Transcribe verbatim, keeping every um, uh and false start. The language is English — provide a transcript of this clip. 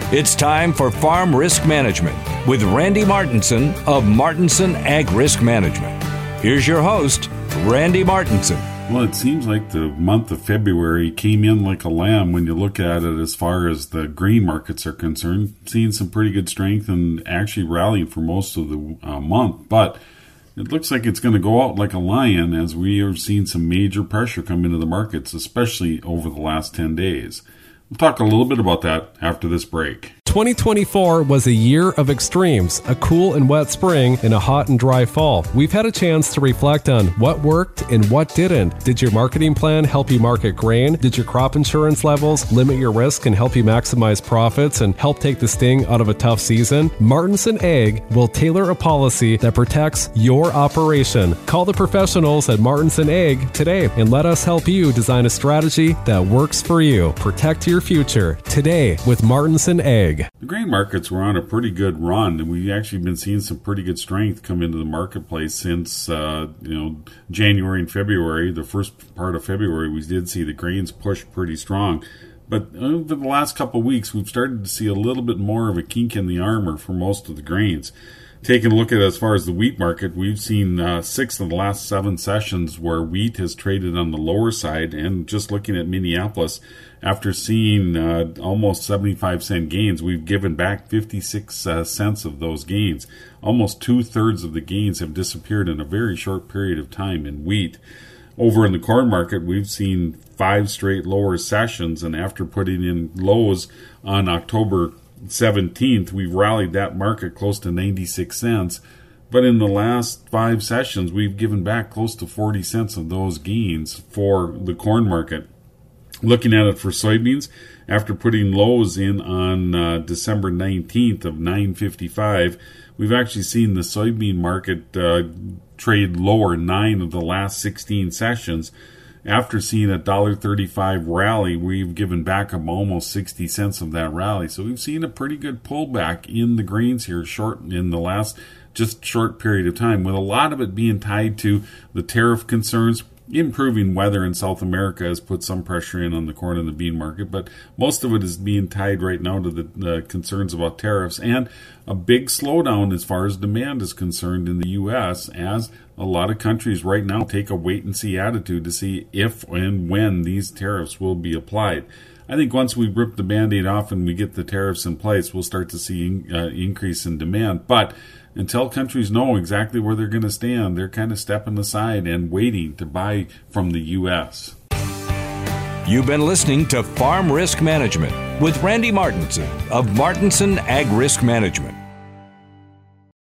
It's time for Farm Risk Management with Randy Martinson of Martinson Ag Risk Management. Here's your host, Randy Martinson. Well, it seems like the month of February came in like a lamb when you look at it as far as the grain markets are concerned. Seeing some pretty good strength and actually rallying for most of the uh, month. But it looks like it's going to go out like a lion as we are seeing some major pressure come into the markets, especially over the last ten days. We'll talk a little bit about that after this break. twenty twenty-four was a year of extremes, a cool and wet spring and a hot and dry fall. We've had a chance to reflect on what worked and what didn't. Did your marketing plan help you market grain? Did your crop insurance levels limit your risk and help you maximize profits and help take the sting out of a tough season? Martinson Ag will tailor a policy that protects your operation. Call the professionals at Martinson Ag today and let us help you design a strategy that works for you. Protect your future today with Martinson Ag. The grain markets were on a pretty good run, and we've actually been seeing some pretty good strength come into the marketplace since uh, you know January and February. The first part of February, we did see the grains push pretty strong. But over the last couple of weeks, we've started to see a little bit more of a kink in the armor for most of the grains. Taking a look at as far as the wheat market, we've seen uh, six of the last seven sessions where wheat has traded on the lower side. And just looking at Minneapolis, after seeing uh, almost seventy-five cent gains, we've given back fifty-six uh, cents of those gains. Almost two-thirds of the gains have disappeared in a very short period of time in wheat. Over in the corn market, we've seen five straight lower sessions, and after putting in lows on October seventeenth, we've rallied that market close to ninety-six cents. But in the last five sessions, we've given back close to forty cents of those gains for the corn market. Looking at it for soybeans, after putting lows in on uh, December nineteenth of nine fifty-five, we've actually seen the soybean market uh, trade lower nine of the last sixteen sessions. After seeing a one dollar thirty-five rally, we've given back almost sixty cents of that rally. So we've seen a pretty good pullback in the grains here short in the last just short period of time, with a lot of it being tied to the tariff concerns. Improving weather in South America has put some pressure in on the corn and the bean market, but most of it is being tied right now to the, the concerns about tariffs and a big slowdown as far as demand is concerned in the U S, as a lot of countries right now take a wait-and-see attitude to see if and when these tariffs will be applied. I think once we rip the Band-Aid off and we get the tariffs in place, we'll start to see an uh, increase in demand. But until countries know exactly where they're going to stand, they're kind of stepping aside and waiting to buy from the U S. You've been listening to Farm Risk Management with Randy Martinson of Martinson Ag Risk Management.